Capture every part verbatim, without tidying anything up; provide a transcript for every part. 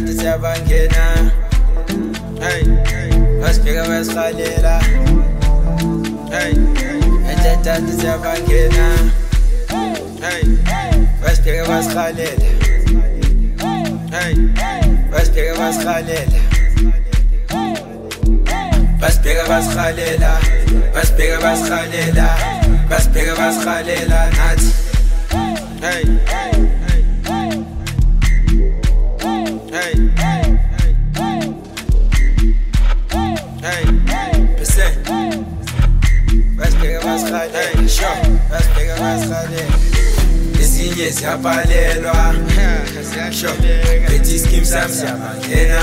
Etatata siyabangena. Hey, basibheka basikhalela. Hey, etatata siyabangena. Hey, basibheka basikhalela. Hey, basibheka basikhalela. Basibheka basikhalela. Basibheka basikhalela. Basibheka basikhalela nathi. Hey, hey, hey, hey, hey, bese. Basibheka basikhalela. Sure, basibheka basikhalela. Ezinye ziyabhalelwa. Sure, bethi scheme sami siyabangena.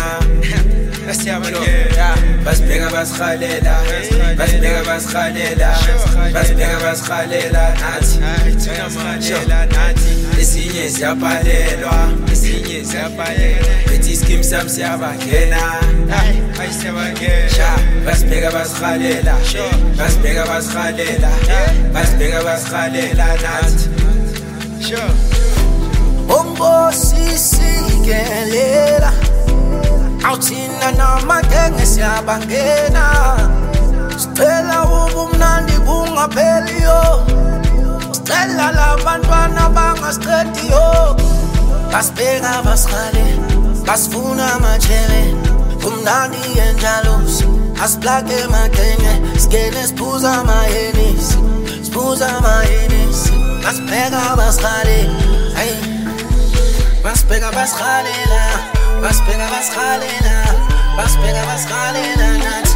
Basibheka basikhalela. Basibheka basikhalela. Basibheka basikhalela nathi. Ezinye ziyabhalelwa. Ezinye ziyabhalelwa. Bethi scheme sami siyabangena. Basibheka basikhalela. Basibheka basikhalela. Basibheka basikhalela nathi. Ongosisigelela awuthina namagenge siyabangena. Sicela ubumnandi bungapheliyo. Sicela labantwana bangasiqediyo. Basibheka basikhalela. Basifuna amajele. Kumnandi enjalosi. Asiplake emagenge. Singene siphuza amahenisi. Siphuza amahenisi. Basibheka basikhalela. Hey, basibheka basikhalela. Basibheka basikhalela. Basibheka basikhalela nathi.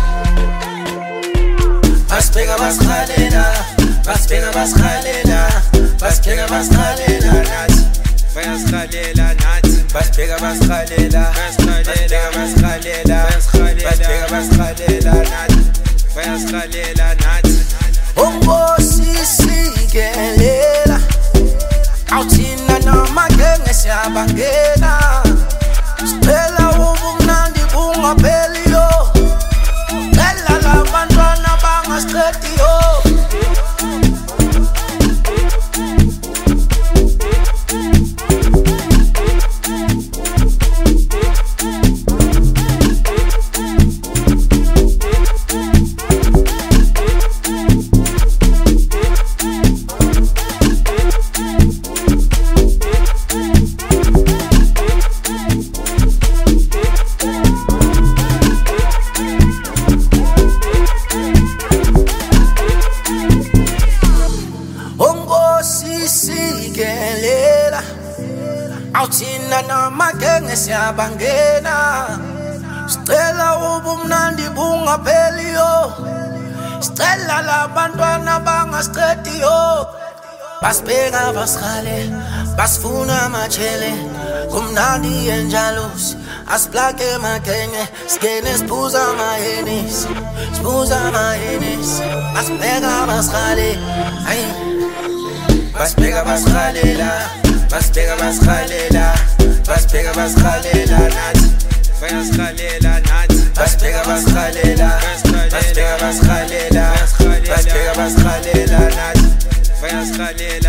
Basibheka basikhalela. Basibheka basikhalela. Basibheka basikhalela nathi. Bayasikhalela nathi. Basibheka basikhalela. Basibheka basikhalela. Basibheka basikhalela nathi. Bayasikhalela nathi. Ongosisigelela awuthina namagenge siyabangena. Sicela ubumnandi bungapheliyo. Sicela labantwana bangasiqediyo. Ongosisigelela awuthina namagenge siyabangena. Sicela ubumnandi bungapheliyo. Sicela labantwana bangasiqediyo. Basibheka basikhalela. Basifuna amajele. Kumnandi enjalosi. Asiplake emagenge. Singene siphuza amahenisi. Siphuza amahenisi. Basibheka basikhalela. Hey, Basibheka basikhalela. Basibheka basikhalela. Basibheka basikhalela nathi. Bayasikhalela nathi. Basibheka basikhalela. Basibheka basikhalela. Basibheka basikhalela nathi. Bayasikhalela.